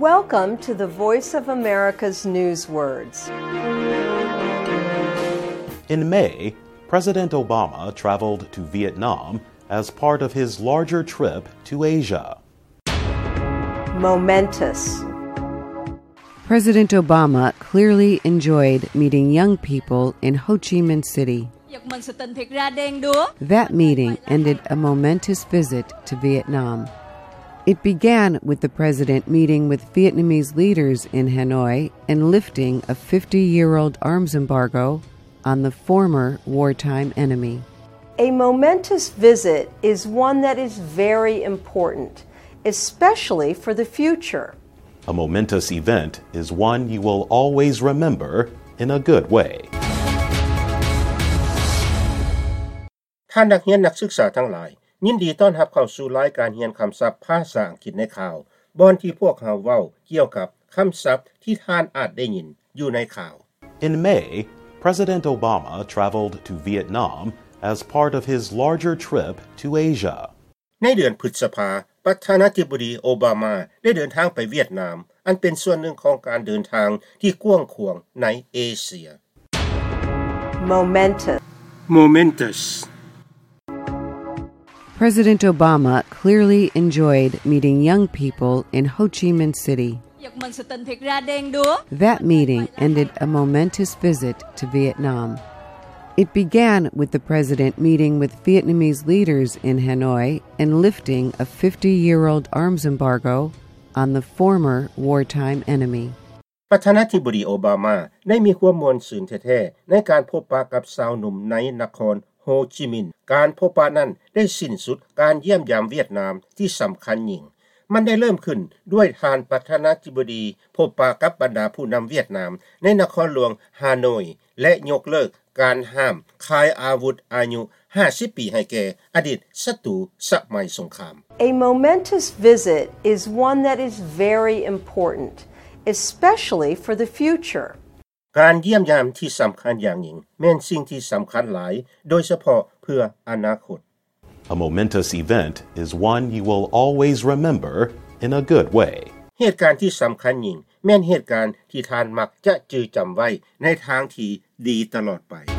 Welcome to the Voice of America's News Words. In May, President Obama traveled to Vietnam as part of his larger trip to Asia. Momentous. President Obama clearly enjoyed meeting young people in Ho Chi Minh City. That meeting ended a momentous visit to Vietnam. It began with the president meeting with Vietnamese leaders in Hanoi and lifting a 50-year-old arms embargo on the former wartime enemy. A momentous visit is one that is very important, especially for the future. A momentous event is one you will always remember in a good way. ท่านนักเรียนนักศึกษาทั้งหลายยินดีต้อนรับเข้าสู่รายการเรียนคำศัพท์ภาษาอังกฤษในข่าวบอนที่พวกเราเว้าเกี่ยวกับคำศัพท์ที่ท่านอาจได้ยินอยู่ในข่าว In May, President Obama traveled to Vietnam as part of his larger trip to Asia. ในเดือนพฤษภาคมประธานาธิบดีโอบามาได้เดินทางไปเวียดนามอันเป็นส่วนหนึ่งของการเดินทางที่กว้างขวางในเอเชีย Momentous President Obama clearly enjoyed meeting young people in Ho Chi Minh City. That meeting ended a momentous visit to Vietnam. It began with the president meeting with Vietnamese leaders in Hanoi and lifting a 50-year-old arms embargo on the former wartime enemy. ประธานาธิบดีโอบามาได้มีความม่วนซื่นแท้ๆในการพบปะกับสาวหนุ่มในนครโฮจิมินห์การพบปะนั้นได้สิ้นสุดการเยี่ยมยามเวียดนามที่สำคัญยิ่งมันได้เริ่มขึ้นด้วยทานประธานาธิบดีพบปะกับบรรดาผู้นำเวียดนามในนครหลวงฮานอยและยกเลิกการห้ามขายอาวุธอายุ50 ปีให้แก่อดีตศัตรูสมัยสงคราม A momentous visit is one that is very important, especially for the future. การเยี่ยมยามที่สำคัญอย่างยิ่งแม่นสิ่งที่สำคัญหลายโดยเฉพาะเพื่ออนาคต A momentous event is one you will always remember in a good way. เหตุการณ์ที่สำคัญยิ่งแม่นเหตุการณ์ที่ท่านมักจะจือจำไว้ในทางที่ดีตลอดไป